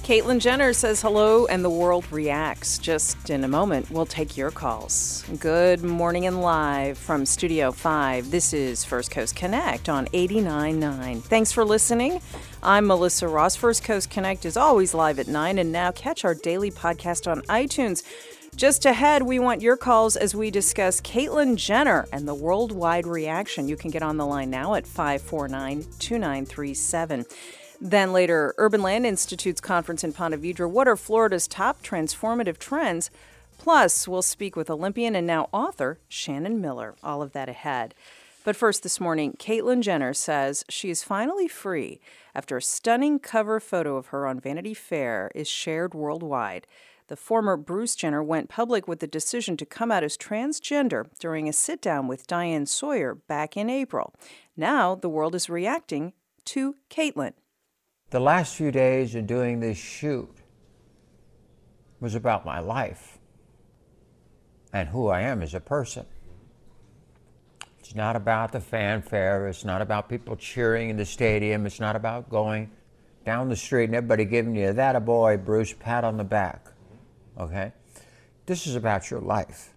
Caitlyn Jenner says hello and the world reacts. Just in a moment, we'll take your calls. Good morning and live from Studio 5. This is First Coast Connect on 89.9. Thanks for listening. I'm Melissa Ross. First Coast Connect is always live at 9, and now catch our daily podcast on iTunes. Just ahead, we want your calls as we discuss Caitlyn Jenner and the worldwide reaction. You can get on the line now at 549-2937. Then later, Urban Land Institute's conference in Ponte Vedra. What are Florida's top transformative trends? Plus, we'll speak with Olympian and now author Shannon Miller. All of that ahead. But first this morning, Caitlyn Jenner says she is finally free after a stunning cover photo of her on Vanity Fair is shared worldwide. The former Bruce Jenner went public with the decision to come out as transgender during a sit-down with Diane Sawyer back in April. Now the world is reacting to Caitlyn. The last few days of doing this shoot was about my life and who I am as a person. It's not about the fanfare. It's not about people cheering in the stadium. It's not about going down the street and everybody giving you that a boy, Bruce, pat on the back. Okay? This is about your life.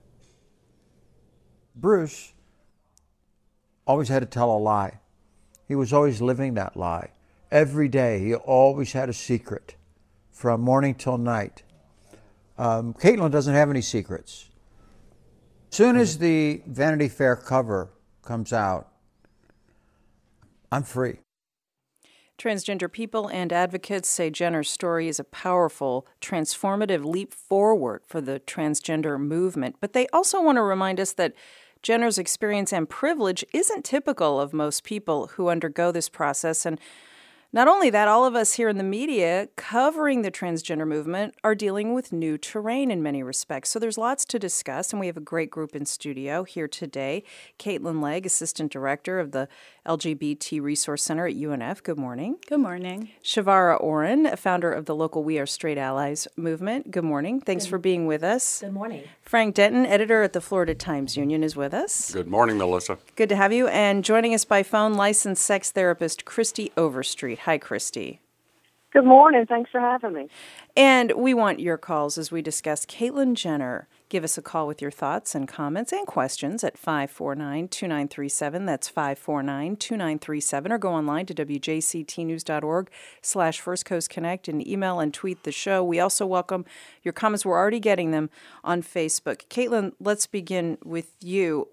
Bruce always had to tell a lie. He was always living that lie. Every day, he always had a secret from morning till night. Caitlyn doesn't have any secrets. As soon as the Vanity Fair cover comes out, I'm free. Transgender people and advocates say Jenner's story is a powerful, transformative leap forward for the transgender movement. But they also want to remind us that Jenner's experience and privilege isn't typical of most people who undergo this process. And not only that, all of us here in the media covering the transgender movement are dealing with new terrain in many respects. So there's lots to discuss, and we have a great group in studio here today. Caitlin Legg, Assistant Director of the LGBT Resource Center at UNF. Good morning. Good morning. Shavara Oren, founder of the local We Are Straight Allies movement. Good morning. Thanks for being with us. Good morning. Frank Denton, editor at the Florida Times-Union, is with us. Good morning, Melissa. Good to have you. And joining us by phone, licensed sex therapist Christy Overstreet. Hi, Christy. Good morning. Thanks for having me. And we want your calls as we discuss Caitlyn Jenner. Give us a call with your thoughts and comments and questions at 549-2937. That's 549-2937. Or go online to wjctnews.org/First Coast Connect and email and tweet the show. We also welcome your comments. We're already getting them on Facebook. Caitlyn, let's begin with you.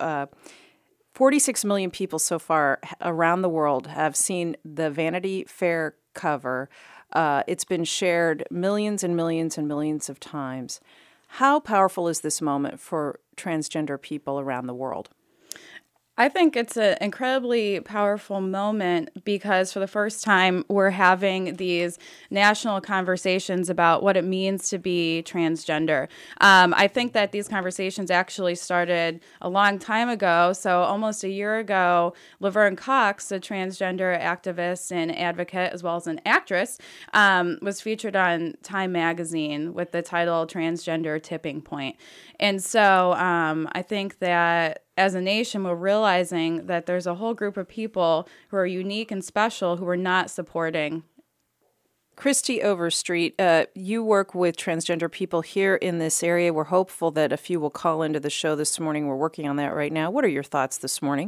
46 million people so far around the world have seen the Vanity Fair cover. It's been shared millions and millions and millions of times. How powerful is this moment for transgender people around the world? I think it's an incredibly powerful moment because for the first time, we're having these national conversations about what it means to be transgender. I think that these conversations actually started a long time ago. So almost a year ago, Laverne Cox, a transgender activist and advocate, as well as an actress, was featured on Time magazine with the title Transgender Tipping Point. And so I think that as a nation, we're realizing that there's a whole group of people who are unique and special who are not supporting. Christy Overstreet, you work with transgender people here in this area. We're hopeful that a few will call into the show this morning. We're working on that right now. What are your thoughts this morning?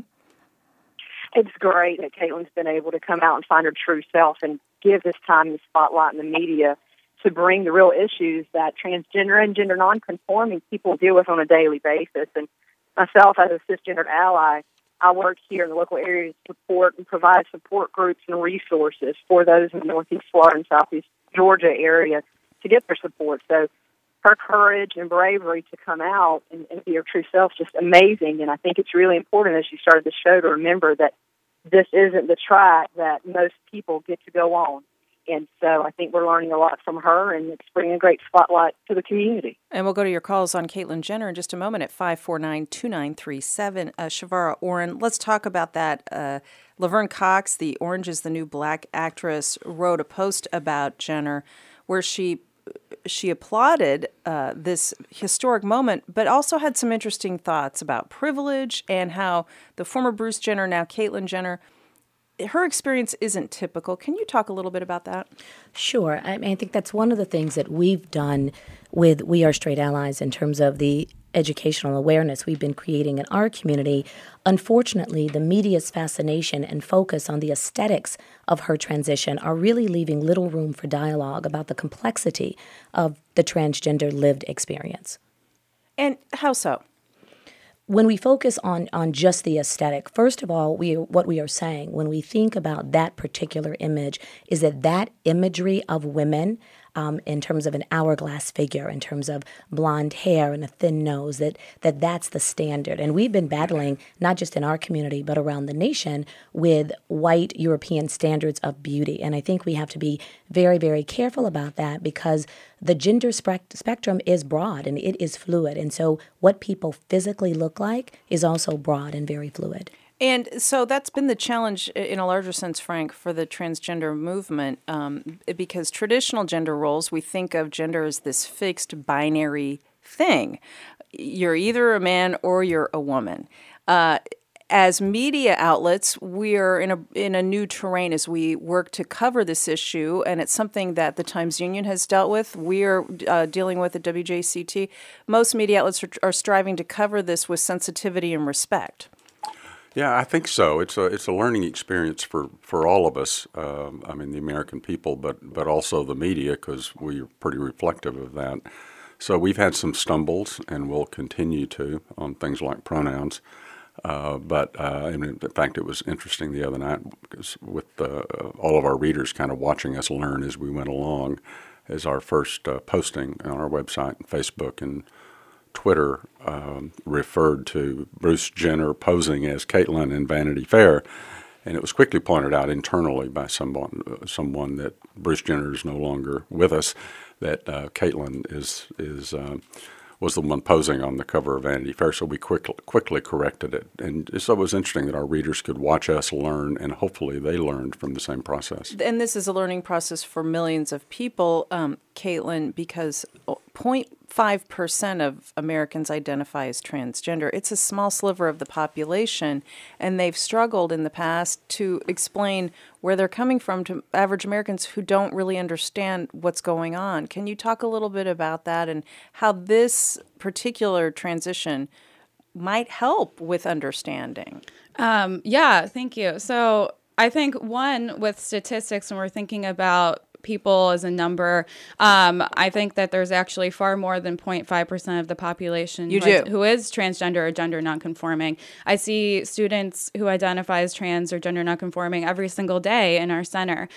It's great that Caitlyn's been able to come out and find her true self and give this time the spotlight in the media to bring the real issues that transgender and gender nonconforming people deal with on a daily basis. And myself, as a cisgendered ally, I work here in the local area to support and provide support groups and resources for those in the Northeast Florida and Southeast Georgia area to get their support. So her courage and bravery to come out and be her true self is just amazing. And I think it's really important, as you started the show, to remember that this isn't the track that most people get to go on. And so I think we're learning a lot from her, and it's bringing a great spotlight to the community. And we'll go to your calls on Caitlyn Jenner in just a moment at 549-2937. Shavara Oren, let's talk about that. Laverne Cox, the Orange is the New Black actress, wrote a post about Jenner where she applauded this historic moment, but also had some interesting thoughts about privilege and how the former Bruce Jenner, now Caitlyn Jenner, her experience isn't typical. Can you talk a little bit about that? Sure. I mean, I think that's one of the things that we've done with We Are Straight Allies in terms of the educational awareness we've been creating in our community. Unfortunately, the media's fascination and focus on the aesthetics of her transition are really leaving little room for dialogue about the complexity of the transgender lived experience. And how so? When we focus on just the aesthetic, first of all, what we are saying when we think about that particular image is that imagery of women in terms of an hourglass figure, in terms of blonde hair and a thin nose, that's the standard. And we've been battling, not just in our community, but around the nation, with white European standards of beauty. And I think we have to be very, very careful about that because the gender spectrum is broad and it is fluid. And so what people physically look like is also broad and very fluid. And so that's been the challenge in a larger sense, Frank, for the transgender movement, because traditional gender roles, we think of gender as this fixed binary thing. You're either a man or you're a woman. As media outlets, we're in a new terrain as we work to cover this issue, and it's something that the Times Union has dealt with. We're dealing with at WJCT. Most media outlets are striving to cover this with sensitivity and respect. Yeah, I think so. It's a learning experience for all of us. I mean, the American people, but also the media, because we're pretty reflective of that. So we've had some stumbles, and we'll continue to on things like pronouns. But in fact, it was interesting the other night because with all of our readers kind of watching us learn as we went along, as our first posting on our website and Facebook and Twitter referred to Bruce Jenner posing as Caitlyn in Vanity Fair, and it was quickly pointed out internally by someone that Bruce Jenner is no longer with us, that Caitlyn was the one posing on the cover of Vanity Fair, so we quickly corrected it. And so it was interesting that our readers could watch us learn, and hopefully they learned from the same process. And this is a learning process for millions of people, Caitlyn, because 0.5% of Americans identify as transgender. It's a small sliver of the population, and they've struggled in the past to explain where they're coming from to average Americans who don't really understand what's going on. Can you talk a little bit about that and how this particular transition might help with understanding? Yeah, thank you. So I think, one, with statistics, when we're thinking about people as a number, I think that there's actually far more than 0.5% of the population who is transgender or gender nonconforming. I see students who identify as trans or gender nonconforming every single day in our center.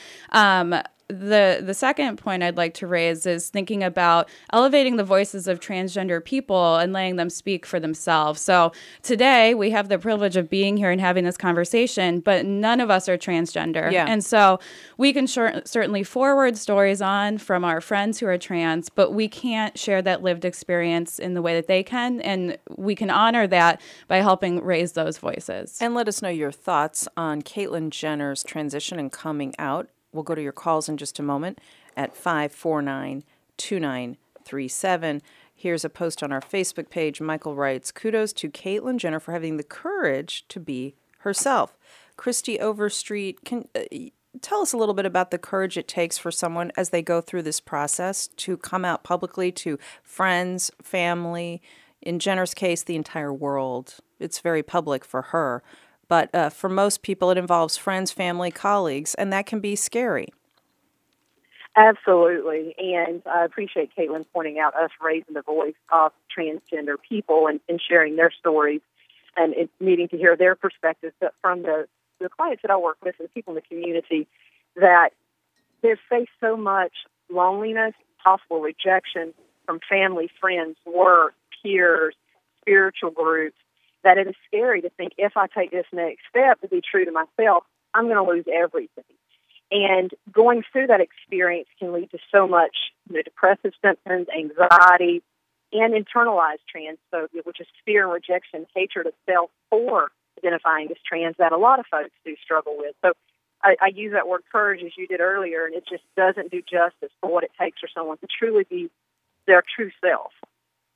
The second point I'd like to raise is thinking about elevating the voices of transgender people and letting them speak for themselves. So today we have the privilege of being here and having this conversation, but none of us are transgender. Yeah. And so we can certainly forward stories on from our friends who are trans, but we can't share that lived experience in the way that they can. And we can honor that by helping raise those voices. And let us know your thoughts on Caitlyn Jenner's transition and coming out. We'll go to your calls in just a moment at 549-2937. Here's a post on our Facebook page. Michael writes, "Kudos to Caitlyn Jenner for having the courage to be herself." Christy Overstreet, can tell us a little bit about the courage it takes for someone as they go through this process to come out publicly to friends, family, in Jenner's case, the entire world. It's very public for her. But for most people, it involves friends, family, colleagues, and that can be scary. Absolutely. And I appreciate Caitlyn pointing out us raising the voice of transgender people and sharing their stories and needing to hear their perspectives. But from the clients that I work with and the people in the community, that they've faced so much loneliness, possible rejection from family, friends, work, peers, spiritual groups, that it is scary to think if I take this next step to be true to myself, I'm going to lose everything. And going through that experience can lead to so much depressive symptoms, anxiety, and internalized transphobia, which is fear and rejection, hatred of self for identifying as trans that a lot of folks do struggle with. So I use that word courage as you did earlier, and it just doesn't do justice for what it takes for someone to truly be their true self.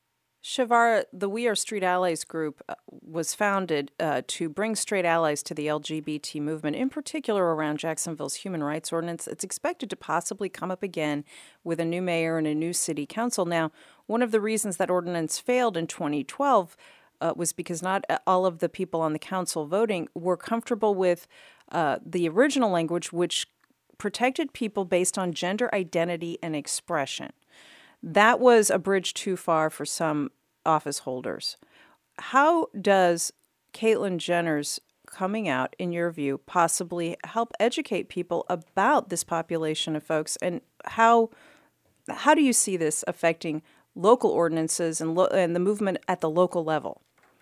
Shavara, the We Are Street Allies group was founded to bring straight allies to the LGBT movement, in particular around Jacksonville's human rights ordinance. It's expected to possibly come up again with a new mayor and a new city council. Now, one of the reasons that ordinance failed in 2012 was because not all of the people on the council voting were comfortable with the original language, which protected people based on gender identity and expression. That was a bridge too far for some office holders. How does Caitlyn Jenner's coming out, in your view, possibly help educate people about this population of folks, and how do you see this affecting local ordinances and the movement at the local level?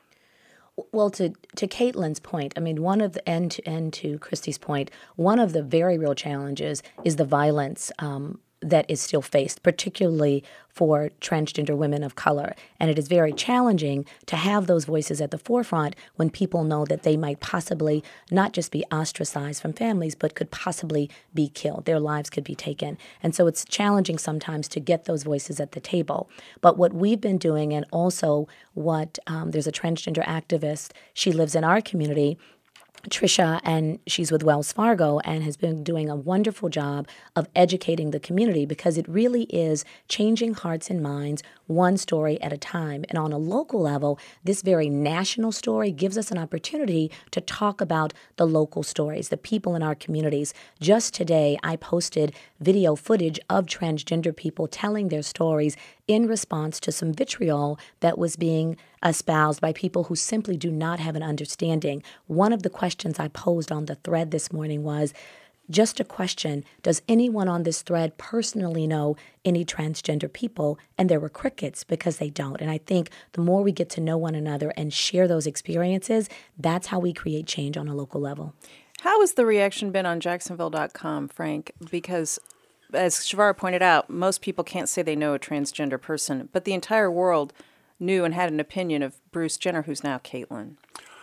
Well, to Caitlyn's point, I mean, one of the and to Christy's point, one of the very real challenges is the violence that is still faced, particularly for transgender women of color. And it is very challenging to have those voices at the forefront when people know that they might possibly not just be ostracized from families, but could possibly be killed. Their lives could be taken. And so it's challenging sometimes to get those voices at the table. But what we've been doing, and also what there's a transgender activist, she lives in our community, Trisha, and she's with Wells Fargo and has been doing a wonderful job of educating the community, because it really is changing hearts and minds one story at a time. And on a local level, this very national story gives us an opportunity to talk about the local stories, the people in our communities. Just today, I posted video footage of transgender people telling their stories in response to some vitriol that was being espoused by people who simply do not have an understanding. One of the questions I posed on the thread this morning was just a question: does anyone on this thread personally know any transgender people? And there were crickets, because they don't. And I think the more we get to know one another and share those experiences, that's how we create change on a local level. How has the reaction been on Jacksonville.com, Frank? Because as Shavara pointed out, most people can't say they know a transgender person, but the entire world knew and had an opinion of Bruce Jenner, who's now Caitlyn.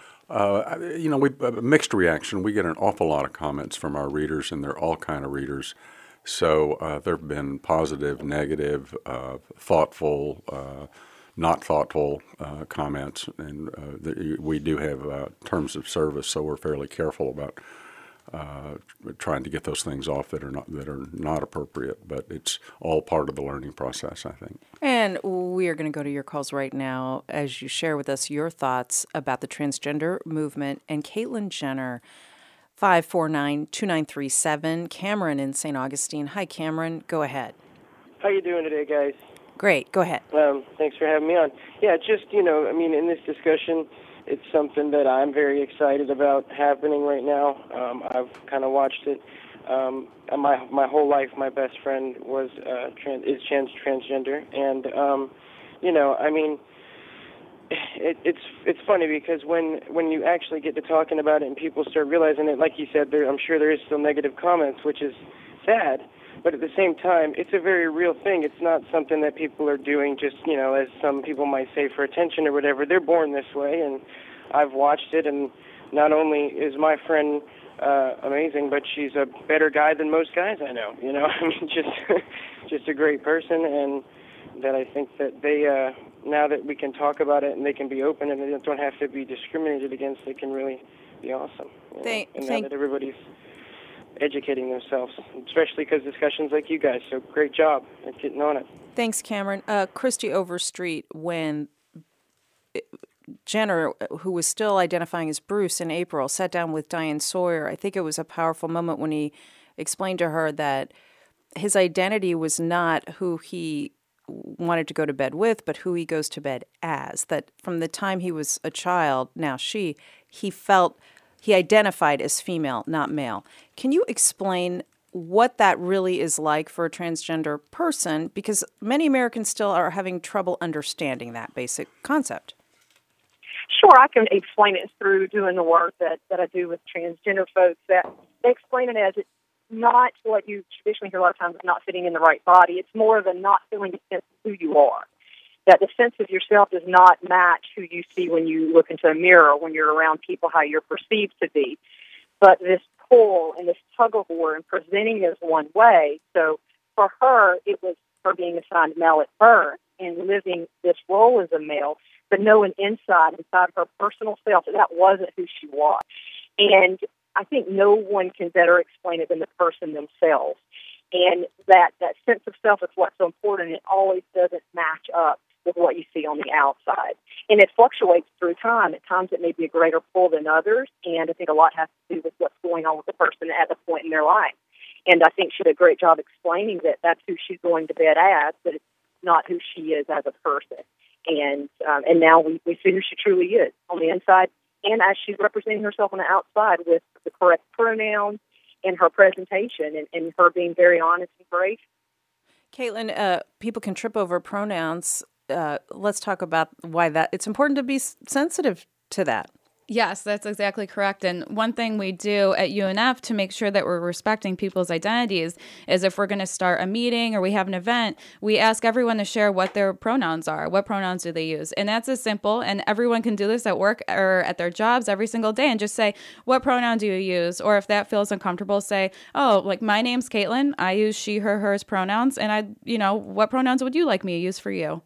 We mixed reaction. We get an awful lot of comments from our readers, and they're all kind of readers. So there have been positive, negative, thoughtful, not thoughtful comments, and we do have terms of service, so we're fairly careful about trying to get those things off that are not appropriate. But it's all part of the learning process, I think. And we are going to go to your calls right now as you share with us your thoughts about the transgender movement and Caitlyn Jenner. 549-2937. Cameron in St. Augustine. Hi, Cameron. Go ahead. How you doing today, guys? Great. Go ahead. Thanks for having me on. Yeah, just, in this discussion, it's something that I'm very excited about happening right now. I've kind of watched it. My whole life, my best friend is transgender, and it's funny because when you actually get to talking about it and people start realizing it, like you said, I'm sure there is still negative comments, which is sad. But at the same time, it's a very real thing. It's not something that people are doing just, as some people might say, for attention or whatever. They're born this way, and I've watched it, and not only is my friend amazing, but she's a better guy than most guys I know. Just a great person, and that I think that they, now that we can talk about it and they can be open and they don't have to be discriminated against, they can really be awesome. Now that everybody's educating themselves, especially because discussions like you guys. So great job at getting on it. Thanks, Cameron. Christy Overstreet, when Jenner, who was still identifying as Bruce in April, sat down with Diane Sawyer, I think it was a powerful moment when he explained to her that his identity was not who he wanted to go to bed with, but who he goes to bed as. That from the time he was a child, now he felt he identified as female, not male. Can you explain what that really is like for a transgender person? Because many Americans still are having trouble understanding that basic concept. Sure, I can explain it through doing the work that I do with transgender folks. That they explain it as it's not what you traditionally hear a lot of times, not fitting in the right body. It's more of a not feeling a sense of who you are. That the sense of yourself does not match who you see when you look into a mirror, when you're around people, how you're perceived to be. But this pull and this tug of war and presenting as one way. So for her, it was her being assigned male at birth. in living this role as a male, but knowing inside her personal self that wasn't who she was. And I think no one can better explain it than the person themselves. And that sense of self is what's so important. It always doesn't match up with what you see on the outside. And it fluctuates through time. At times it may be a greater pull than others, and I think a lot has to do with what's going on with the person at the point in their life. And I think she did a great job explaining that that's who she's going to bed as, but it's not who she is as a person. And now we see who she truly is on the inside, and as she's representing herself on the outside with the correct pronouns and her presentation and her being very honest and brave. Caitlin, people can trip over pronouns. Let's talk about why it's important to be sensitive to that. Yes, that's exactly correct. And one thing we do at UNF to make sure that we're respecting people's identities is if we're going to start a meeting or we have an event, we ask everyone to share what their pronouns are. What pronouns do they use? And that's as simple. And everyone can do this at work or at their jobs every single day and just say, what pronoun do you use? Or if that feels uncomfortable, say, oh, like my name's Caitlin. I use she, her, hers pronouns. And what pronouns would you like me to use for you?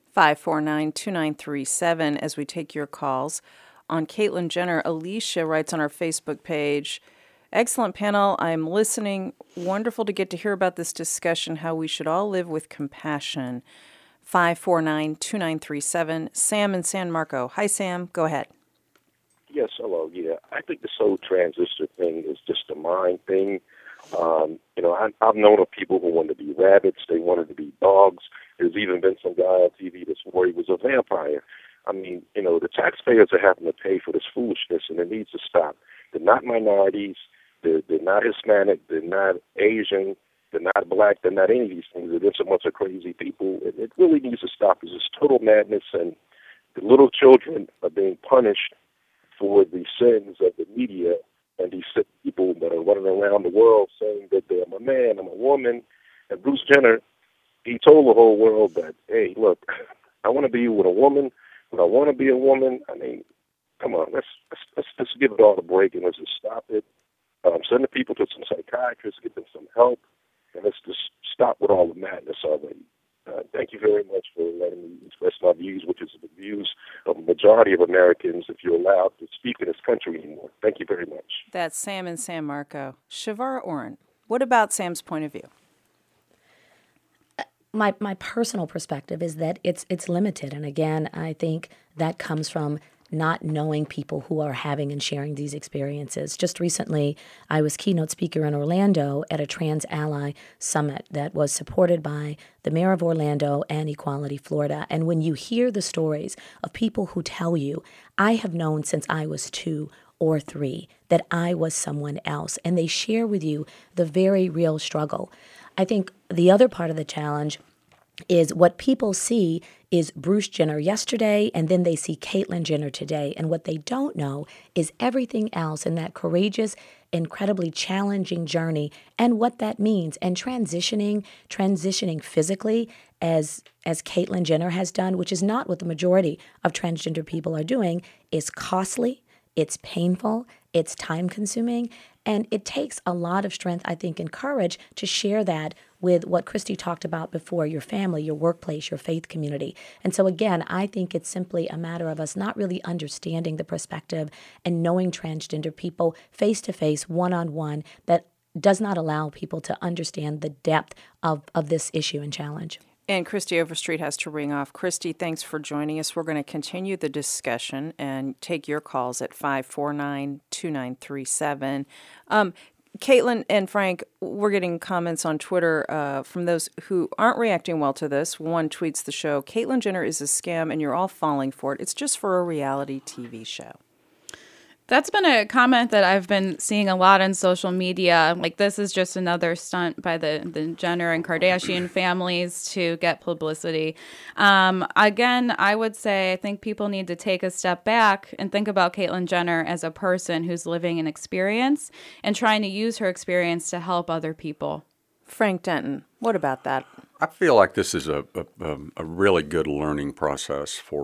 549-2937 as we take your calls. On Caitlyn Jenner, Alicia writes on our Facebook page, excellent panel. I'm listening. Wonderful to get to hear about this discussion, how we should all live with compassion. 549-2937. Sam in San Marco. Hi, Sam. Go ahead. Yes, hello. Yeah, I think this whole transistor thing is just a mind thing. I've known of people who wanted to be rabbits. They wanted to be dogs. There's even been some guy on TV that swore he was a vampire. I mean, the taxpayers are having to pay for this foolishness, and it needs to stop. They're not minorities. They're not Hispanic. They're not Asian. They're not black. They're not any of these things. They're just a bunch of crazy people. It really needs to stop. It's just total madness, and the little children are being punished for the sins of the media and these sick people that are running around the world saying that I'm a man, I'm a woman. And Bruce Jenner, he told the whole world that, hey, look, I want to be with a woman. When I want to be a woman, I mean, come on, let's give it all a break and let's just stop it. Send the people to some psychiatrists, get them some help, and let's just stop with all the madness already. Thank you very much for letting me express my views, which is the views of a majority of Americans, if you're allowed to speak in this country anymore. Thank you very much. That's Sam in San Marco. Shavara Oren, what about Sam's point of view? My personal perspective is that it's limited. And again, I think that comes from not knowing people who are having and sharing these experiences. Just recently, I was keynote speaker in Orlando at a Trans Ally Summit that was supported by the mayor of Orlando and Equality Florida. And when you hear the stories of people who tell you, I have known since I was 2 or 3 that I was someone else, and they share with you the very real struggle. I think the other part of the challenge is what people see is Bruce Jenner yesterday, and then they see Caitlyn Jenner today. And what they don't know is everything else in that courageous, incredibly challenging journey and what that means. And transitioning physically as Caitlyn Jenner has done, which is not what the majority of transgender people are doing, is costly, it's painful, it's time-consuming, and it takes a lot of strength, I think, and courage to share that with what Christy talked about before, your family, your workplace, your faith community. And so again, I think it's simply a matter of us not really understanding the perspective and knowing transgender people face-to-face, one-on-one, that does not allow people to understand the depth of this issue and challenge. And Christy Overstreet has to ring off. Christy, thanks for joining us. We're going to continue the discussion and take your calls at 549-2937. Caitlin and Frank, we're getting comments on Twitter from those who aren't reacting well to this. One tweets the show, Caitlyn Jenner is a scam and you're all falling for it. It's just for a reality TV show. That's been a comment that I've been seeing a lot on social media. Like, this is just another stunt by the Jenner and Kardashian families to get publicity. Again, I would say I think people need to take a step back and think about Caitlyn Jenner as a person who's living an experience and trying to use her experience to help other people. Frank Denton, what about that? I feel like this is a really good learning process for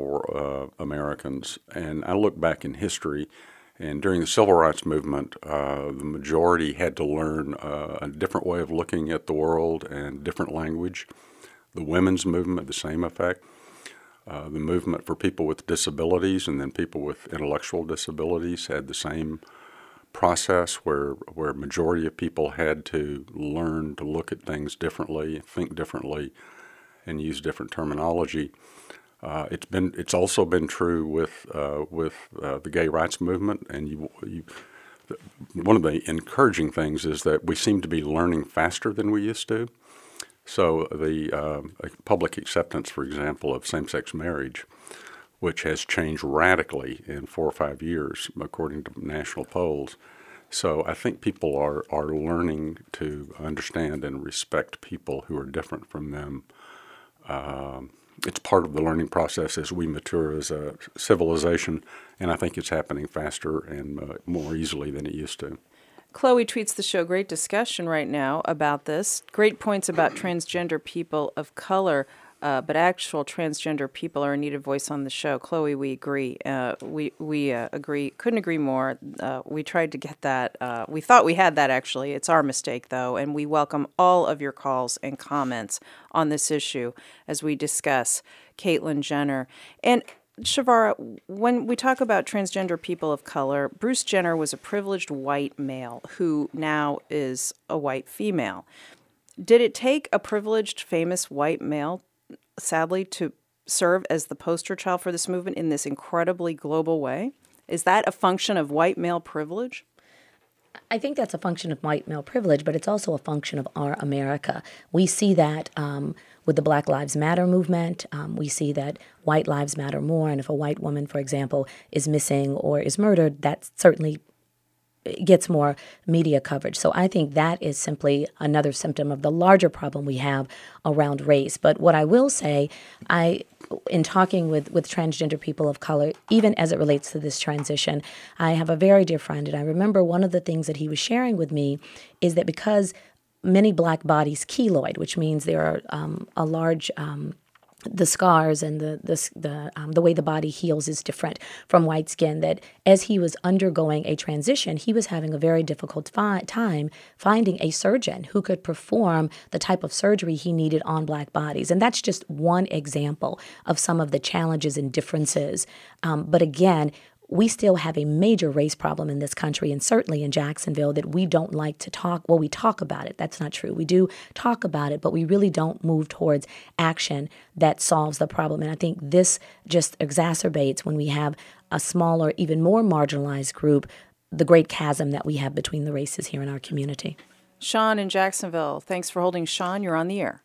Americans. And I look back in history, and during the Civil Rights Movement, the majority had to learn a different way of looking at the world and different language. The women's movement, the same effect. The movement for people with disabilities and then people with intellectual disabilities had the same process where majority of people had to learn to look at things differently, think differently, and use different terminology. It's also been true with the gay rights movement, and one of the encouraging things is that we seem to be learning faster than we used to. So the public acceptance, for example, of same-sex marriage, which has changed radically in 4 or 5 years, according to national polls. So I think people are learning to understand and respect people who are different from them. It's part of the learning process as we mature as a civilization, and I think it's happening faster and more easily than it used to. Chloe tweets the show, great discussion right now about this. Great points about transgender people of color, but actual transgender people are a needed voice on the show. Chloe, we agree. We agree. Couldn't agree more. We tried to get that. We thought we had that, actually. It's our mistake, though, and we welcome all of your calls and comments on this issue as we discuss Caitlyn Jenner. And Shavara, when we talk about transgender people of color, Bruce Jenner was a privileged white male who now is a white female. Did it take a privileged, famous white male, sadly, to serve as the poster child for this movement in this incredibly global way? Is that a function of white male privilege? I think that's a function of white male privilege, but it's also a function of our America. We see that with the Black Lives Matter movement. We see that white lives matter more, and if a white woman, for example, is missing or is murdered, that certainly gets more media coverage. So I think that is simply another symptom of the larger problem we have around race. But what I will say, in talking with transgender people of color, even as it relates to this transition, I have a very dear friend, and I remember one of the things that he was sharing with me is that because many black bodies keloid, which means there are a large the scars and the way the body heals is different from white skin, that as he was undergoing a transition, he was having a very difficult time finding a surgeon who could perform the type of surgery he needed on black bodies. And that's just one example of some of the challenges and differences. But again, we still have a major race problem in this country, and certainly in Jacksonville, that we don't like to talk. Well, we talk about it. That's not true. We do talk about it, but we really don't move towards action that solves the problem. And I think this just exacerbates, when we have a smaller, even more marginalized group, the great chasm that we have between the races here in our community. Sean in Jacksonville. Thanks for holding. Sean, you're on the air.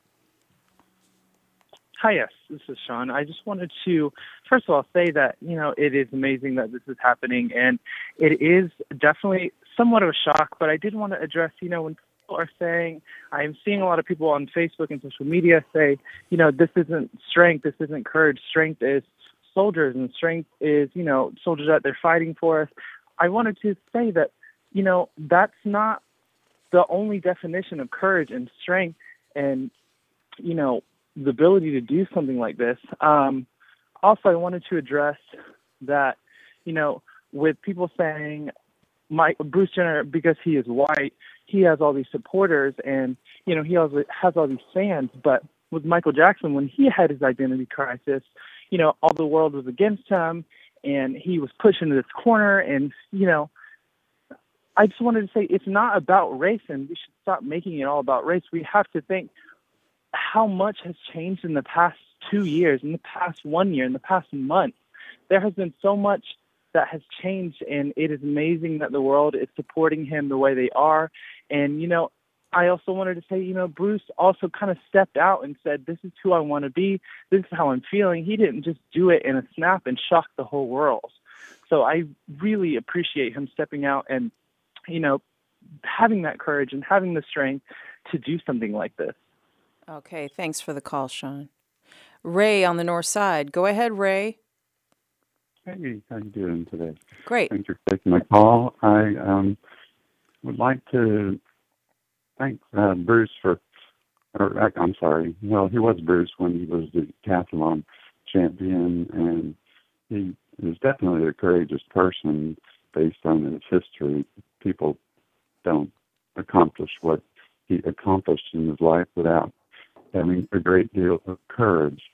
Hi, yes, this is Sean. I just wanted to, first of all, say that, it is amazing that this is happening, and it is definitely somewhat of a shock, but I did want to address, when people are saying, I'm seeing a lot of people on Facebook and social media say, this isn't strength, this isn't courage, strength is soldiers, and strength is, soldiers that they're fighting for us. I wanted to say that, that's not the only definition of courage and strength and, the ability to do something like this. Also, I wanted to address that, with people saying Bruce Jenner, because he is white, he has all these supporters and, he also has all these fans. But with Michael Jackson, when he had his identity crisis, all the world was against him and he was pushed into this corner. And, I just wanted to say it's not about race, and we should stop making it all about race. We have to think how much has changed in the past 2 years, in the past 1 year, in the past month. There has been so much that has changed, and it is amazing that the world is supporting him the way they are. And, I also wanted to say, Bruce also kind of stepped out and said, this is who I want to be. This is how I'm feeling. He didn't just do it in a snap and shock the whole world. So I really appreciate him stepping out and, having that courage and having the strength to do something like this. Okay, thanks for the call, Sean. Ray on the north side. Go ahead, Ray. Hey, how you doing today? Great. Thanks for taking my call. I would like to thank Bruce I'm sorry. Well, he was Bruce when he was the decathlon champion, and he is definitely a courageous person based on his history. People don't accomplish what he accomplished in his life without having a great deal of courage.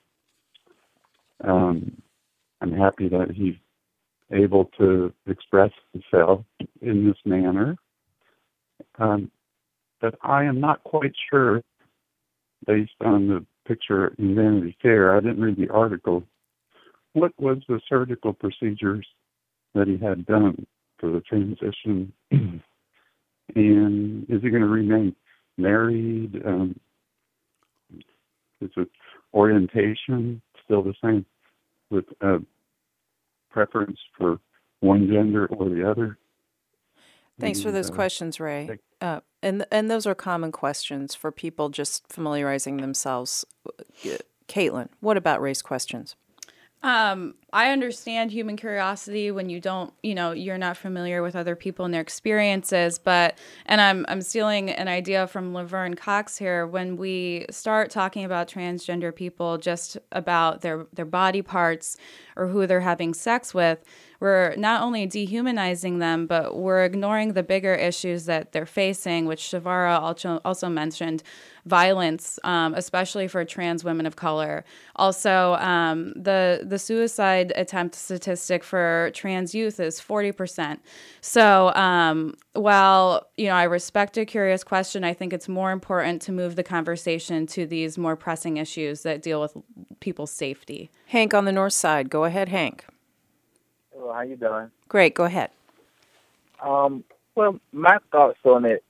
I'm happy that he's able to express himself in this manner. But I am not quite sure, based on the picture in Vanity Fair, I didn't read the article, what was the surgical procedures that he had done for the transition? And is he going to remain married? Is it orientation still the same, with a preference for one gender or the other? Thanks for those questions, Ray. And those are common questions for people just familiarizing themselves. Caitlin, what about Ray's questions? I understand human curiosity when you don't, you're not familiar with other people and their experiences, and I'm stealing an idea from Laverne Cox here. When we start talking about transgender people just about their body parts or who they're having sex with, we're not only dehumanizing them, but we're ignoring the bigger issues that they're facing, which Shavara also mentioned, violence, especially for trans women of color. Also, the suicide attempt statistic for trans youth is 40%. So while, I respect a curious question, I think it's more important to move the conversation to these more pressing issues that deal with people's safety. Hank on the north side. Go ahead, Hank. Hello, how you doing? Great, go ahead. Well, my thoughts on it,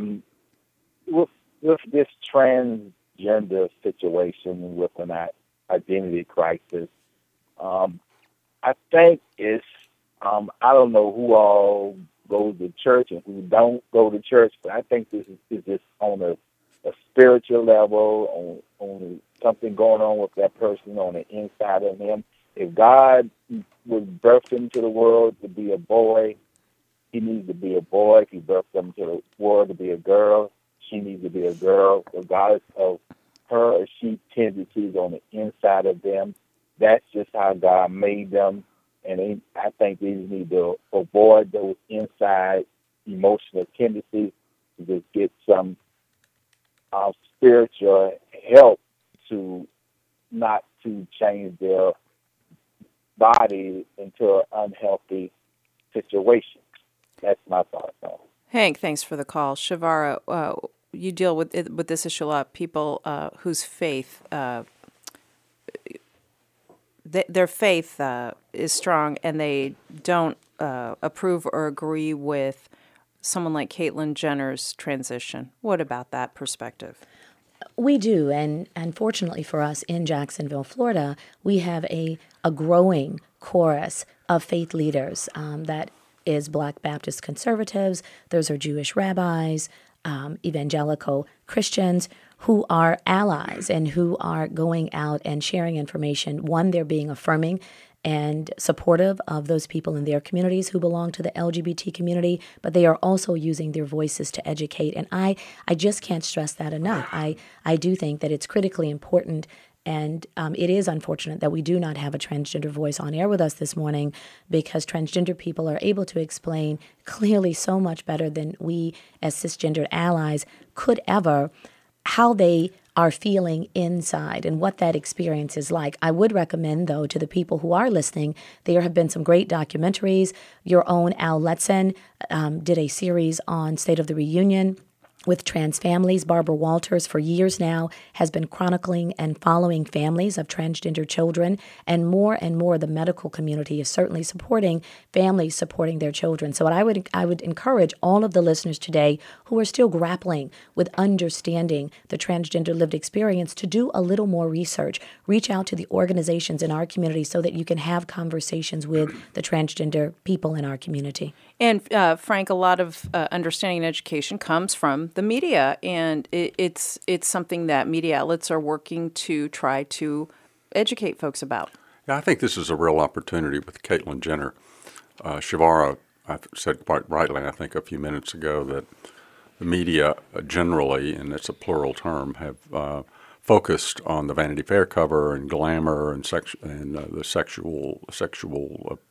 with this transgender situation, with an identity crisis, I think it's, I don't know who all goes to church and who don't go to church, but I think this is just on a spiritual level, on something going on with that person on the inside of them. If God was birthed into the world to be a boy, he needs to be a boy. If he birthed them to the world to be a girl, she needs to be a girl, regardless of her or she tendencies on the inside of them. That's just how God made them. And I think they need to avoid those inside emotional tendencies to just get some spiritual help to not to change their body into an unhealthy situation. That's my thoughts on it. Hank, thanks for the call. Shavara, you deal with this issue a lot. People whose faith, their faith is strong, and they don't approve or agree with someone like Caitlyn Jenner's transition. What about that perspective? We do, and fortunately for us in Jacksonville, Florida, we have a growing chorus of faith leaders that is Black Baptist conservatives. Those are Jewish rabbis, evangelical Christians who are allies and who are going out and sharing information. One, they're being affirming and supportive of those people in their communities who belong to the LGBT community, but they are also using their voices to educate. And I just can't stress that enough. I do think that it's critically important, and it is unfortunate that we do not have a transgender voice on air with us this morning, because transgender people are able to explain clearly so much better than we as cisgendered allies could ever how they are feeling inside and what that experience is like. I would recommend, though, to the people who are listening, there have been some great documentaries. Your own Al Letson did a series on State of the Reunion with trans families. Barbara Walters, for years now, has been chronicling and following families of transgender children, and more the medical community is certainly supporting families supporting their children. So what I would encourage all of the listeners today who are still grappling with understanding the transgender lived experience to do a little more research. Reach out to the organizations in our community so that you can have conversations with the transgender people in our community. And Frank, a lot of understanding and education comes from the media, and it's something that media outlets are working to try to educate folks about. Yeah, I think this is a real opportunity with Caitlyn Jenner. Shavara, I said quite rightly, I think a few minutes ago, that the media generally, and it's a plural term, have focused on the Vanity Fair cover and glamour and the sexual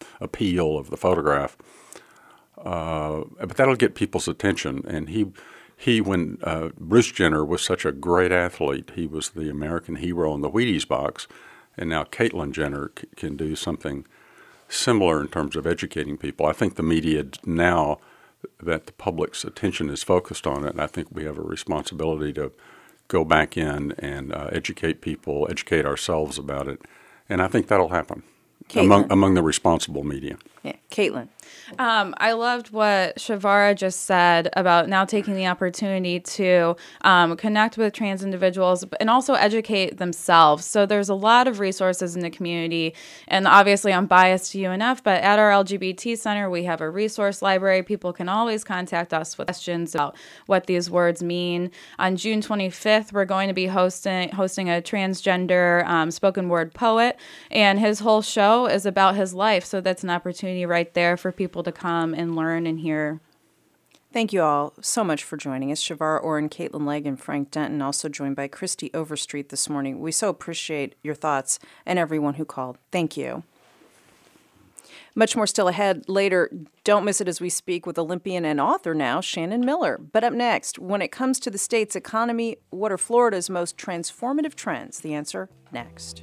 appeal of the photograph. But that'll get people's attention, and when Bruce Jenner was such a great athlete, he was the American hero in the Wheaties box, and now Caitlyn Jenner can do something similar in terms of educating people. I think the media now that the public's attention is focused on it, and I think we have a responsibility to go back in and educate people, educate ourselves about it, and I think that'll happen among the responsible media. Yeah, Caitlin. I loved what Shavara just said about now taking the opportunity to connect with trans individuals and also educate themselves. So there's a lot of resources in the community, and obviously I'm biased to UNF, but at our LGBT Center, we have a resource library. People can always contact us with questions about what these words mean. On June 25th, we're going to be hosting a transgender spoken word poet, and his whole show is about his life. So that's an opportunity right there for people to come and learn and hear. Thank you all so much for joining us. Shavara Oren, Caitlin Legg, and Frank Denton, also joined by Christy Overstreet this morning. We so appreciate your thoughts and everyone who called. Thank you. Much more still ahead later. Don't miss it as we speak with Olympian and author now, Shannon Miller. But up next, when it comes to the state's economy, what are Florida's most transformative trends? The answer next.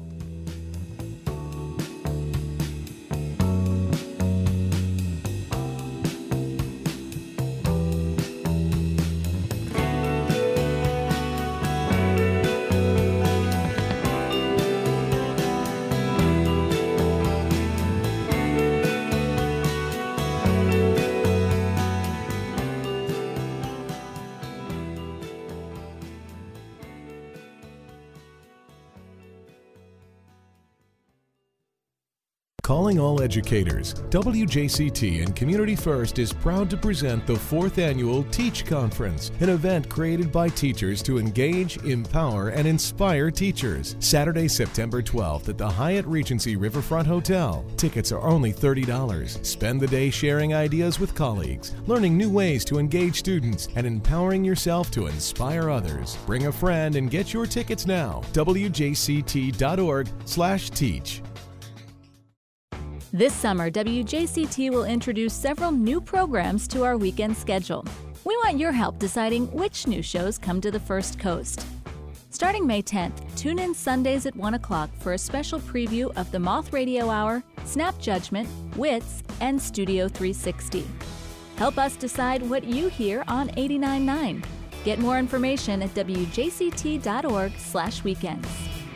Calling all educators, WJCT and Community First is proud to present the 4th Annual Teach Conference, an event created by teachers to engage, empower, and inspire teachers. Saturday, September 12th at the Hyatt Regency Riverfront Hotel. Tickets are only $30. Spend the day sharing ideas with colleagues, learning new ways to engage students, and empowering yourself to inspire others. Bring a friend and get your tickets now. WJCT.org/teach. This summer, WJCT will introduce several new programs to our weekend schedule. We want your help deciding which new shows come to the First Coast. Starting May 10th, tune in Sundays at 1 o'clock for a special preview of the Moth Radio Hour, Snap Judgment, Wits, and Studio 360. Help us decide what you hear on 89.9. Get more information at WJCT.org/weekends.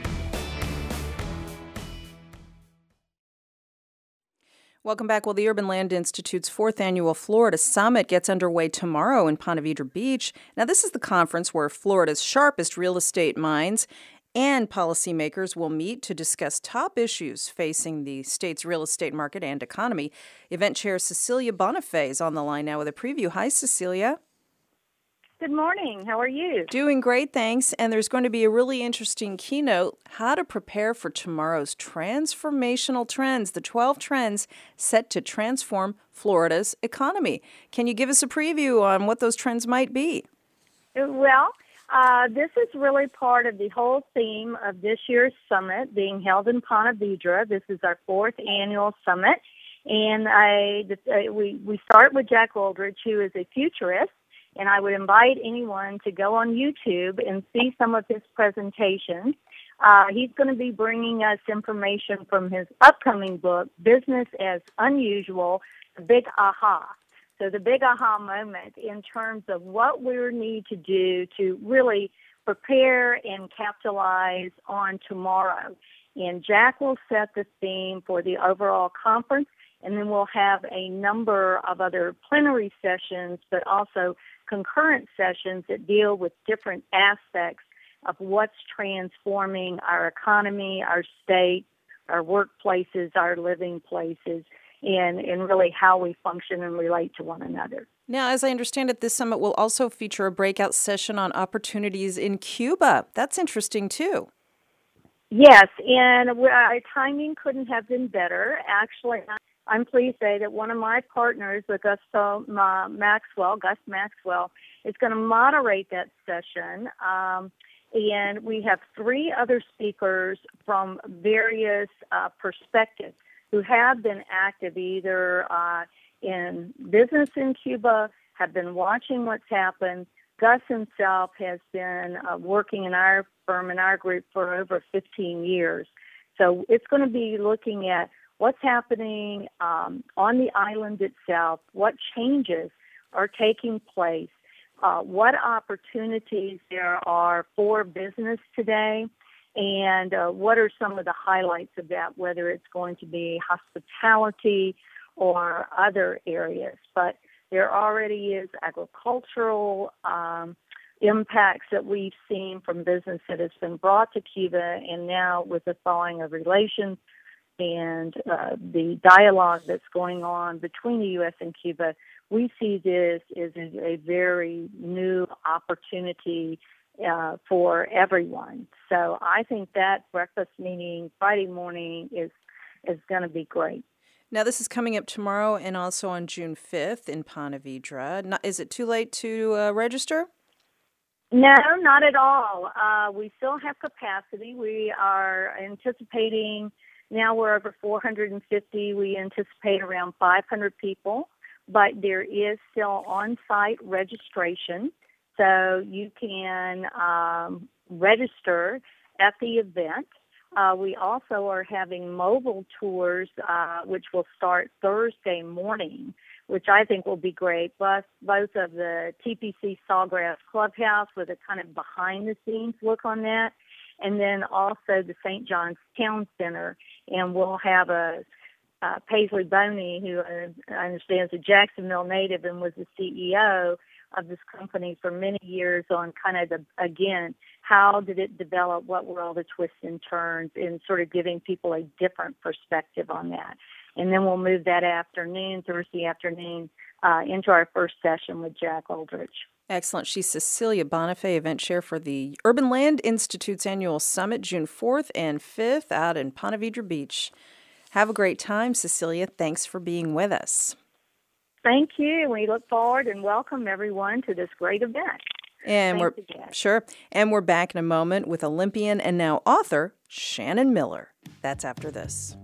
Welcome back. Well, the Urban Land Institute's 4th Annual Florida Summit gets underway tomorrow in Ponte Vedra Beach. Now, this is the conference where Florida's sharpest real estate minds and policymakers will meet to discuss top issues facing the state's real estate market and economy. Event Chair Cecilia Bonifay is on the line now with a preview. Hi, Cecilia. Good morning. How are you? Doing great, thanks. And there's going to be a really interesting keynote, how to prepare for tomorrow's transformational trends, the 12 trends set to transform Florida's economy. Can you give us a preview on what those trends might be? Well, this is really part of the whole theme of this year's summit being held in Ponte Vedra. This is our 4th annual summit. And we start with Jack Wooldridge, who is a futurist. And I would invite anyone to go on YouTube and see some of his presentations. He's going to be bringing us information from his upcoming book, Business as Unusual, The Big Aha. So the big aha moment in terms of what we need to do to really prepare and capitalize on tomorrow. And Jack will set the theme for the overall conference, and then we'll have a number of other plenary sessions, but also concurrent sessions that deal with different aspects of what's transforming our economy, our state, our workplaces, our living places, and really how we function and relate to one another. Now, as I understand it, this summit will also feature a breakout session on opportunities in Cuba. That's interesting, too. Yes, and our timing couldn't have been better. Actually, I'm pleased to say that one of my partners, Gus Maxwell, is going to moderate that session. And we have 3 other speakers from various perspectives who have been active either in business in Cuba, have been watching what's happened. Gus himself has been working in our firm, in our group, for over 15 years. So it's going to be looking at what's happening on the island itself, what changes are taking place, what opportunities there are for business today, and what are some of the highlights of that, whether it's going to be hospitality or other areas. But there already is agricultural impacts that we've seen from business that has been brought to Cuba, and now with the thawing of relations and the dialogue that's going on between the U.S. and Cuba, we see this as a very new opportunity for everyone. So I think that breakfast meeting Friday morning is going to be great. Now, this is coming up tomorrow and also on June 5th in Ponte Vedra. Is it too late to register? No, not at all. We still have capacity. We are anticipating, now we're over 450. We anticipate around 500 people, but there is still on-site registration. So you can register at the event. We also are having mobile tours, which will start Thursday morning, which I think will be great. Both of the TPC Sawgrass Clubhouse with a kind of behind-the-scenes look on that, and then also the St. John's Town Center. And we'll have Paisley Boney, who I understand is a Jacksonville native and was the CEO of this company for many years, on kind of how did it develop, what were all the twists and turns, and sort of giving people a different perspective on that. And then we'll move that afternoon, Thursday afternoon, into our first session with Jack Aldrich. Excellent. She's Cecilia Bonifay, event chair for the Urban Land Institute's annual summit, June 4th and 5th out in Ponte Vedra Beach. Have a great time, Cecilia. Thanks for being with us. Thank you. We look forward and welcome everyone to this great event. And we're back in a moment with Olympian and now author Shannon Miller. That's after this.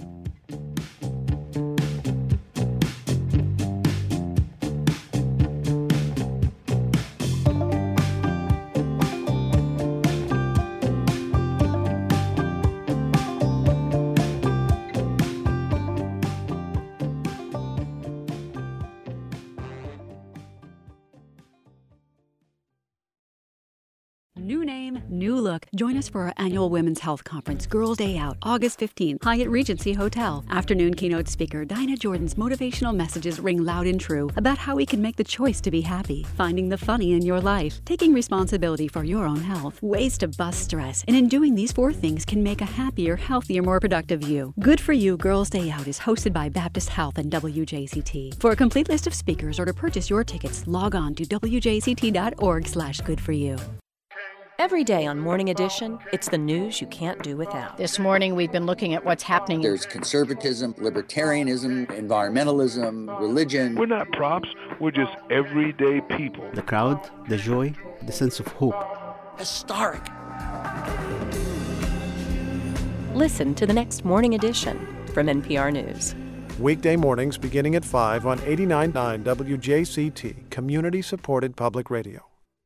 New name, new look. Join us for our annual Women's Health Conference, Girls Day Out, August 15th, Hyatt Regency Hotel. Afternoon keynote speaker Dinah Jordan's motivational messages ring loud and true about how we can make the choice to be happy, finding the funny in your life, taking responsibility for your own health, ways to bust stress, and in doing these 4 things can make a happier, healthier, more productive you. Good for You Girls Day Out is hosted by Baptist Health and WJCT. For a complete list of speakers or to purchase your tickets, log on to wjct.org/goodforyou. Every day on Morning Edition, it's the news you can't do without. This morning, we've been looking at what's happening. There's conservatism, libertarianism, environmentalism, religion. We're not props. We're just everyday people. The crowd, the joy, the sense of hope. Historic. Listen to the next Morning Edition from NPR News. Weekday mornings beginning at 5 on 89.9 WJCT, community-supported public radio.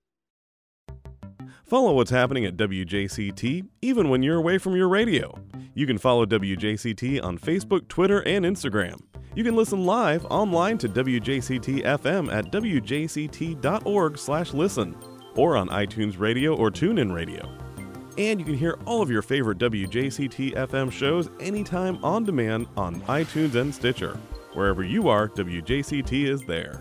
Follow what's happening at WJCT even when you're away from your radio. You can follow WJCT on Facebook, Twitter, and Instagram. You can listen live online to WJCT-FM at wjct.org/listen or on iTunes Radio or TuneIn Radio. And you can hear all of your favorite WJCT-FM shows anytime on demand on iTunes and Stitcher. Wherever you are, WJCT is there.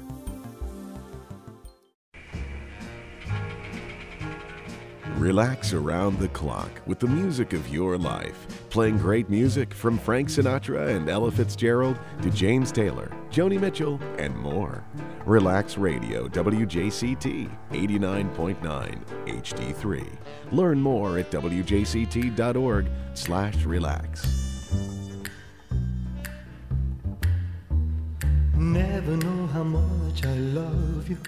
Relax around the clock with the music of your life. Playing great music from Frank Sinatra and Ella Fitzgerald to James Taylor, Joni Mitchell, and more. Relax Radio, WJCT 89.9 HD3. Learn more at wjct.org/relax. Never know how much I love you.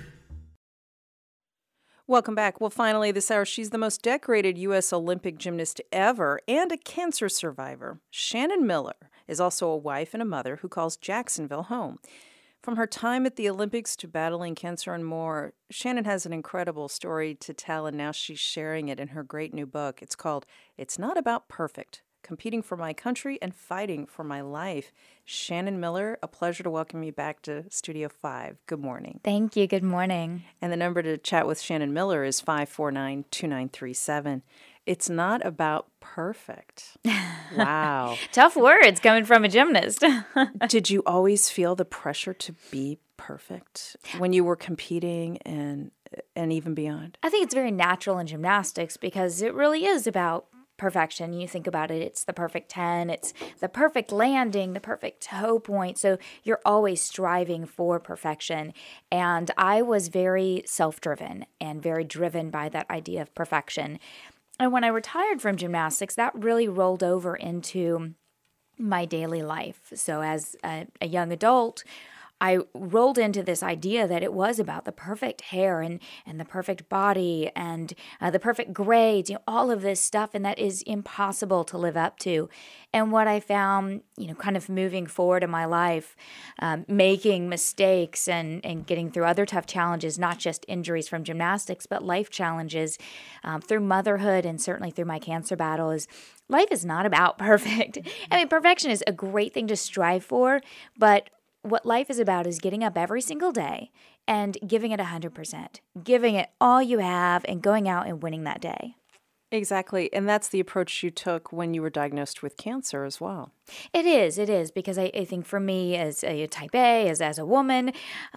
Welcome back. Well, finally, this hour, she's the most decorated U.S. Olympic gymnast ever and a cancer survivor. Shannon Miller is also a wife and a mother who calls Jacksonville home. From her time at the Olympics to battling cancer and more, Shannon has an incredible story to tell, and now she's sharing it in her great new book. It's called It's Not About Perfect: Competing for My Country and Fighting for My Life. Shannon Miller, a pleasure to welcome you back to Studio 5. Good morning. Thank you. Good morning. And the number to chat with Shannon Miller is 549-2937. It's not about perfect. Wow. Tough words coming from a gymnast. Did you always feel the pressure to be perfect when you were competing and even beyond? I think it's very natural in gymnastics because it really is about perfection. You think about it, it's the perfect 10, it's the perfect landing, the perfect toe point. So you're always striving for perfection. And I was very self-driven and very driven by that idea of perfection. And when I retired from gymnastics, that really rolled over into my daily life. So as a young adult, I rolled into this idea that it was about the perfect hair and the perfect body and the perfect grades, all of this stuff, and that is impossible to live up to. And what I found, kind of moving forward in my life, making mistakes and getting through other tough challenges, not just injuries from gymnastics, but life challenges through motherhood and certainly through my cancer battle is life is not about perfect. I mean, perfection is a great thing to strive for, but what life is about is getting up every single day and giving it 100%, giving it all you have and going out and winning that day. Exactly. And that's the approach you took when you were diagnosed with cancer as well. It is, because I think for me as a type A, as a woman,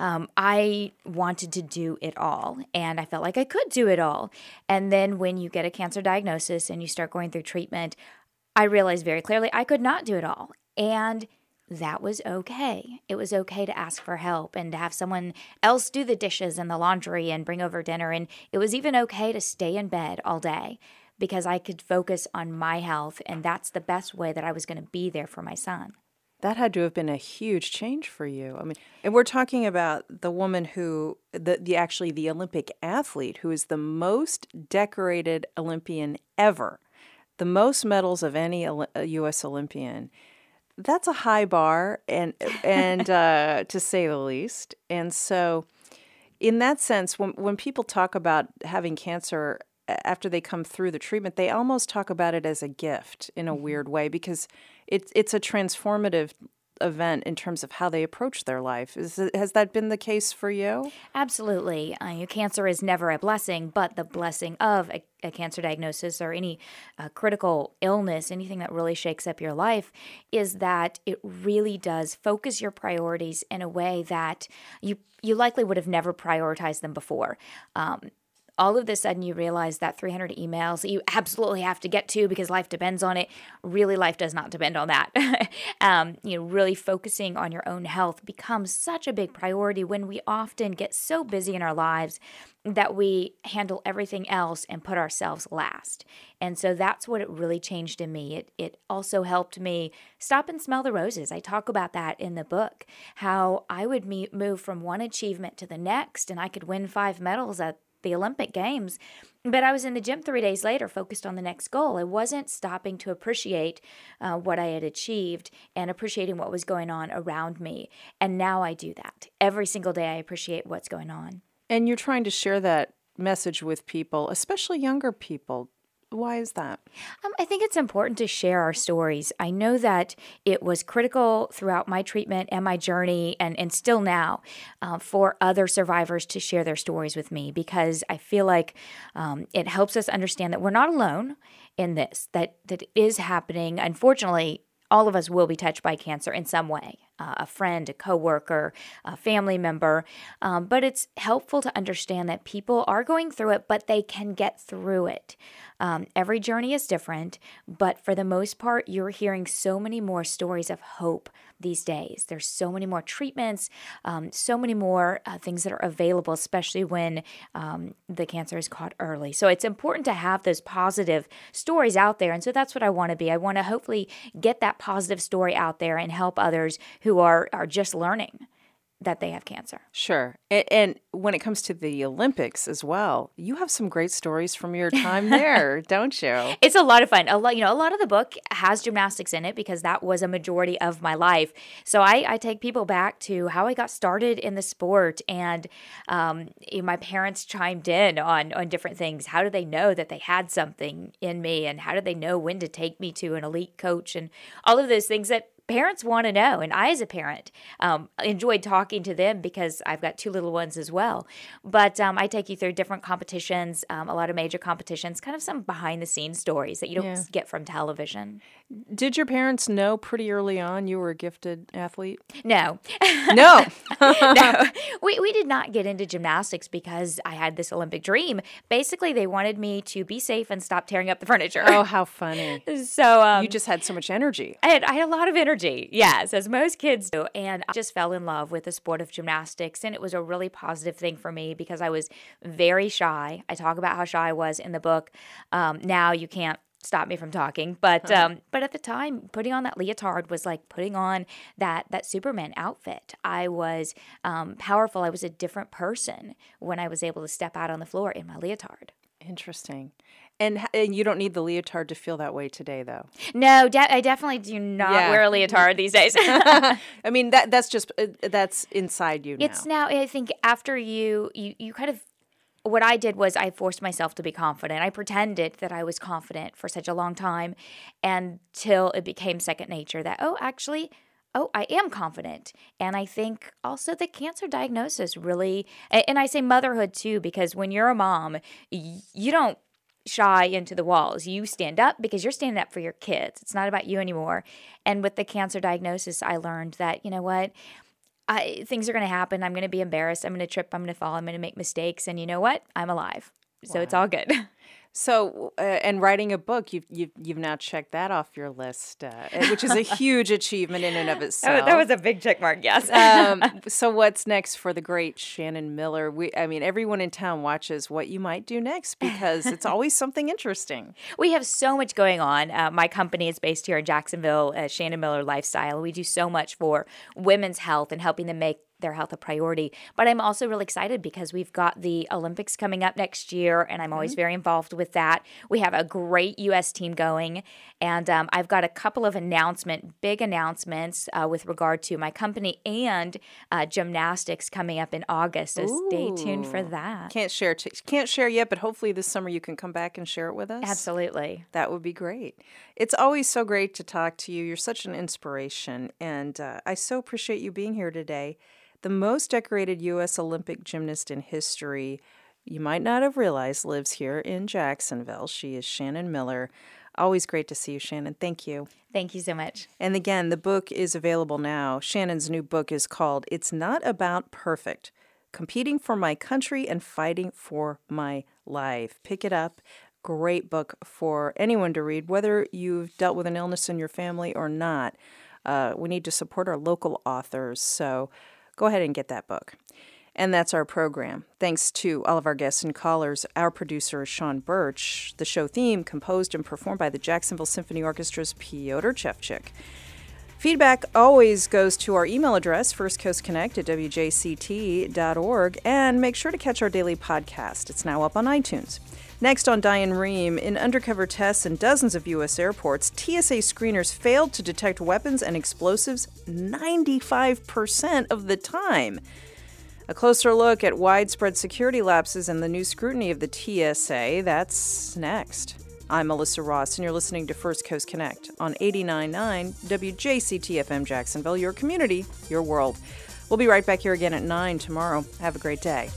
I wanted to do it all. And I felt like I could do it all. And then when you get a cancer diagnosis and you start going through treatment, I realized very clearly I could not do it all. And that was okay. It was okay to ask for help and to have someone else do the dishes and the laundry and bring over dinner. And it was even okay to stay in bed all day because I could focus on my health. And that's the best way that I was going to be there for my son. That had to have been a huge change for you. I mean, and we're talking about the woman who, the Olympic athlete who is the most decorated Olympian ever, the most medals of any U.S. Olympian. That's a high bar, and to say the least. And so, in that sense, when people talk about having cancer after they come through the treatment, they almost talk about it as a gift in a weird way because it's a transformative event in terms of how they approach their life. Has that been the case for you? Absolutely. Cancer is never a blessing, but the blessing of a cancer diagnosis or any critical illness, anything that really shakes up your life, is that it really does focus your priorities in a way that you likely would have never prioritized them before. All of a sudden you realize that 300 emails that you absolutely have to get to because life depends on it. Really, life does not depend on that. Really focusing on your own health becomes such a big priority when we often get so busy in our lives that we handle everything else and put ourselves last. And so that's what it really changed in me. It also helped me stop and smell the roses. I talk about that in the book, how I would move from one achievement to the next, and I could win 5 medals at the Olympic Games, but I was in the gym 3 days later focused on the next goal. I wasn't stopping to appreciate what I had achieved and appreciating what was going on around me. And now I do that. Every single day I appreciate what's going on. And you're trying to share that message with people, especially younger people. Why is that? I think it's important to share our stories. I know that it was critical throughout my treatment and my journey and still now for other survivors to share their stories with me because I feel like it helps us understand that we're not alone in this, that it is happening. Unfortunately, all of us will be touched by cancer in some way, a friend, a coworker, a family member. But it's helpful to understand that people are going through it, but they can get through it. Every journey is different, but for the most part, you're hearing so many more stories of hope these days. There's so many more treatments, so many more things that are available, especially when the cancer is caught early. So it's important to have those positive stories out there. And so that's what I want to be. I want to hopefully get that positive story out there and help others who are just learning. that they have cancer. Sure. And when it comes to the Olympics as well, you have some great stories from your time there, don't you? It's a lot of fun. A lot of the book has gymnastics in it because that was a majority of my life. So I take people back to how I got started in the sport, and my parents chimed in on different things. How did they know that they had something in me, and how did they know when to take me to an elite coach, and all of those things that parents want to know. And I, as a parent, enjoyed talking to them because I've got 2 little ones as well. But I take you through different competitions, a lot of major competitions, kind of some behind-the-scenes stories that you don't get from television. Did your parents know pretty early on you were a gifted athlete? No. No. No. We did not get into gymnastics because I had this Olympic dream. Basically, they wanted me to be safe and stop tearing up the furniture. Oh, how funny. So you just had so much energy. I had a lot of energy, yes, as most kids do. And I just fell in love with the sport of gymnastics. And it was a really positive thing for me because I was very shy. I talk about how shy I was in the book. Now you can't stop me from talking. But at the time, putting on that leotard was like putting on that Superman outfit. I was powerful. I was a different person when I was able to step out on the floor in my leotard. Interesting. And you don't need the leotard to feel that way today, though. No, I definitely do not wear a leotard these days. I mean, that's inside you now. It's now, I think, after you kind of, what I did was I forced myself to be confident. I pretended that I was confident for such a long time until it became second nature that, I am confident. And I think also the cancer diagnosis really, and I say motherhood too, because when you're a mom, you don't shy into the walls. You stand up because you're standing up for your kids. It's not about you anymore. And with the cancer diagnosis, I learned that, you know what? Things are going to happen. I'm going to be embarrassed. I'm going to trip. I'm going to fall. I'm going to make mistakes. And you know what? I'm alive. So It's all good. So, and writing a book, you've now checked that off your list, which is a huge achievement in and of itself. That was a big check mark, yes. So what's next for the great Shannon Miller? Everyone in town watches what you might do next because it's always something interesting. We have so much going on. My company is based here in Jacksonville, Shannon Miller Lifestyle. We do so much for women's health and helping them make their health a priority. But I'm also really excited because we've got the Olympics coming up next year, and I'm always very involved with that. We have a great U.S. team going, and I've got a couple of big announcements with regard to my company and gymnastics coming up in August. So stay tuned for that. Can't share yet, but hopefully this summer you can come back and share it with us. Absolutely. That would be great. It's always so great to talk to you. You're such an inspiration, and I so appreciate you being here today. The most decorated U.S. Olympic gymnast in history, you might not have realized, lives here in Jacksonville. She is Shannon Miller. Always great to see you, Shannon. Thank you. Thank you so much. And again, the book is available now. Shannon's new book is called It's Not About Perfect: Competing for My Country and Fighting for My Life. Pick it up. Great book for anyone to read, whether you've dealt with an illness in your family or not. We need to support our local authors, so go ahead and get that book. And that's our program. Thanks to all of our guests and callers. Our producer is Sean Birch. The show theme composed and performed by the Jacksonville Symphony Orchestra's Piotr Chevchik. Feedback always goes to our email address, firstcoastconnect@wjct.org, and make sure to catch our daily podcast. It's now up on iTunes. Next on Diane Rehm, in undercover tests in dozens of U.S. airports, TSA screeners failed to detect weapons and explosives 95% of the time. A closer look at widespread security lapses and the new scrutiny of the TSA, that's next. I'm Melissa Ross, and you're listening to First Coast Connect on 89.9 WJCT-FM Jacksonville, your community, your world. We'll be right back here again at 9 tomorrow. Have a great day.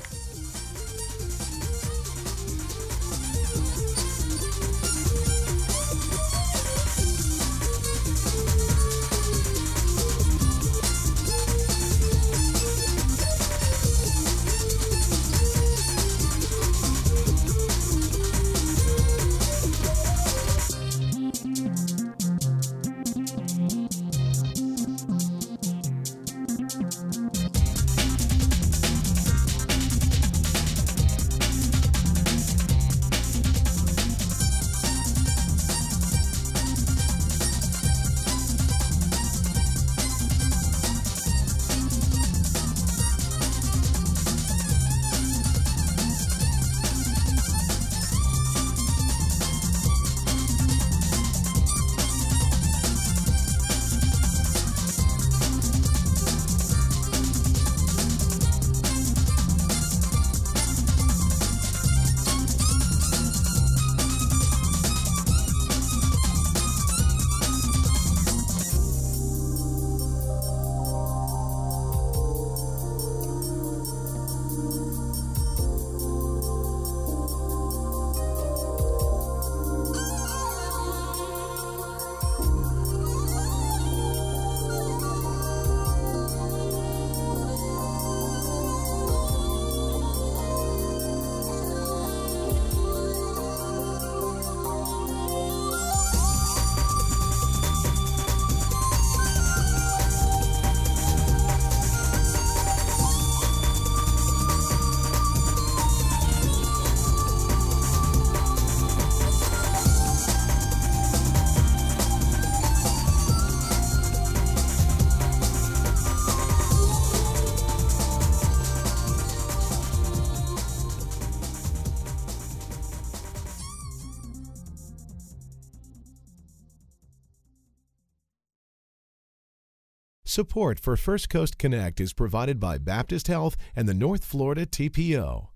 Support for First Coast Connect is provided by Baptist Health and the North Florida TPO.